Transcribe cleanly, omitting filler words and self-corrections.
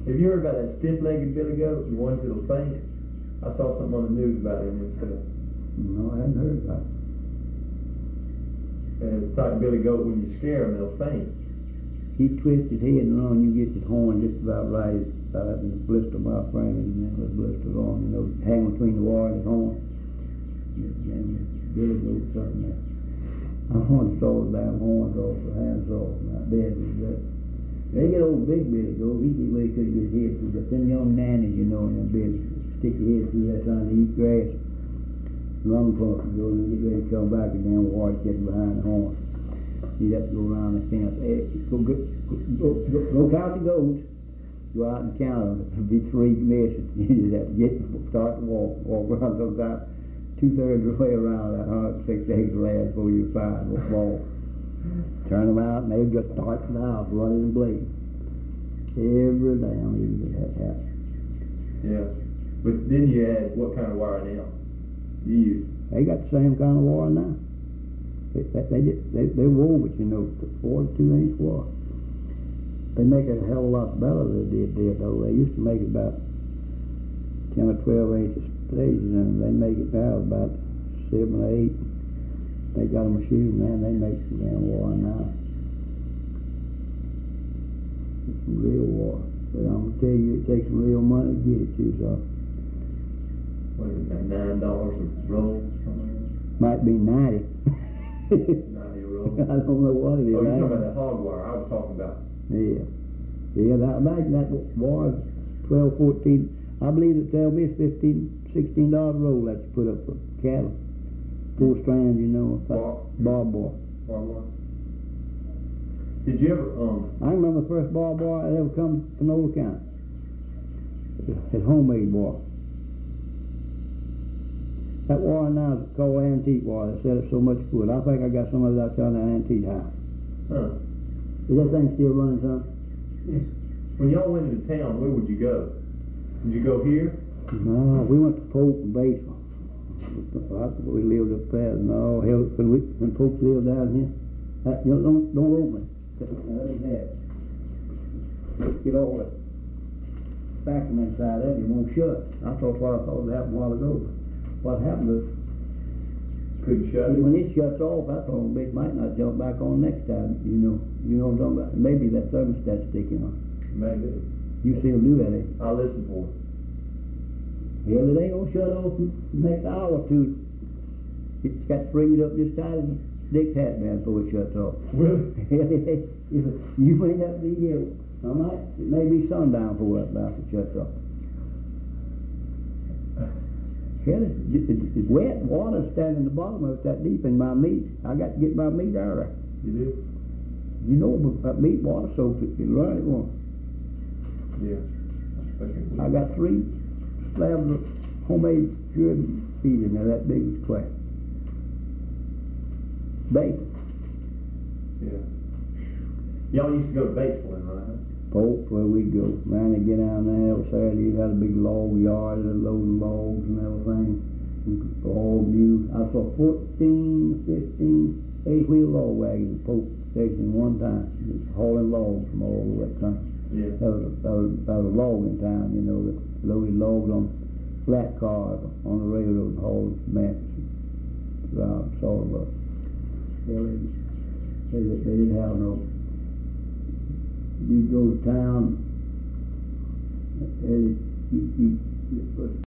Have you heard about that stiff-legged billy goat, the ones that'll faint? I saw something on the news about him and stuff. No, I hadn't heard about it. And it's like billy goat, when you scare them, they'll faint. He twists his head and run, you get his horn just about right, about in the blister mouth frame, and then the blisters on, you know, hang between the wire and his horn. And billy goat something there. I want to saw the damn horns off, the hands off, not dead with that. They get old big billy goat, he get where he couldn't get his head through, but them young nannies, you know, and them billy, stick your head through that trying to eat grass. Lung pump and go and get ready to come back, and damn wire getting behind the horn. You'd have to go around the fence. Hey, go count the goats. Go out and count them. It'll be 3 missions. You just have to start to walk around sometimes 2/3 of the way around that 106 acre land before you find a ball. Turn them out and they'll just start the house running and bleeding. Every damn evening that happens. Yeah. But then you add what kind of wire now? You use? They got the same kind of wire now. They wove it, you know, 42-inch wire. They make it a hell of a lot better than they did though. They used to make it about 10 or 12 inches stage, and they make it now about 7 or 8. They got a machine, man, they make some damn wire now. It's some real wire. But I'm gonna tell you, it takes some real money to get it to, so. What is it, $9 a roll? Might be 90. 90 a roll? I don't know what it is. Oh, you're talking about the hog wire. I was talking about. Yeah. Yeah, imagine that wire, 12, 14. I believe it tell me it's $15, $16 a roll that you put up for cattle. 4 strands, you know, barbed wire. Barbed wire. Did you ever, I remember the first barbed wire that ever come from Old County. It's homemade wire. That wire now is called antique wire. They sell it so much for it. I think I got some of it out there in that antique house. huh? Is that thing still running, son? Yes. When y'all went into town, where would you go? Did you go here? No, we went to Polk and Batesville. We lived up there. No, hell, when folks lived down here, don't open it. Let me have it. Let's get all the vacuum inside there, it won't shut. I thought it happened a while ago. What happened is, Couldn't shut it? when it shuts off, I thought it might not jump back on next time. You know what I'm talking about. Maybe that thermostat's sticking on. Maybe. You still do that, eh? I'll listen for it. Hell, it ain't gonna shut off in the next hour or two. It's got freed up just tight as Dick's hat band before it shuts off. Really? You may not be here. It may be sundown before that about it shuts off. Hell, it's wet water standing in the bottom of it that deep in my meat. I got to get my meat out of there. You do? You know, that meat water soaked it. You run it once. Yeah. I got 3 slabs of homemade cured feed in there, that big as clay. Bacon. Yeah. Y'all used to go to Batesville, right? Polk, where we go. Man, they get down there every Saturday. You had a big log yard, loading logs and everything. All new. I saw 14, 15, 8-wheel log wagons in Polk station one time. Just hauling logs from all over that country. Yeah. That was a logging time, you know, that loaded logs on flat cars on the railroad and hauled mats around sort of they didn't have no. You go to town, and you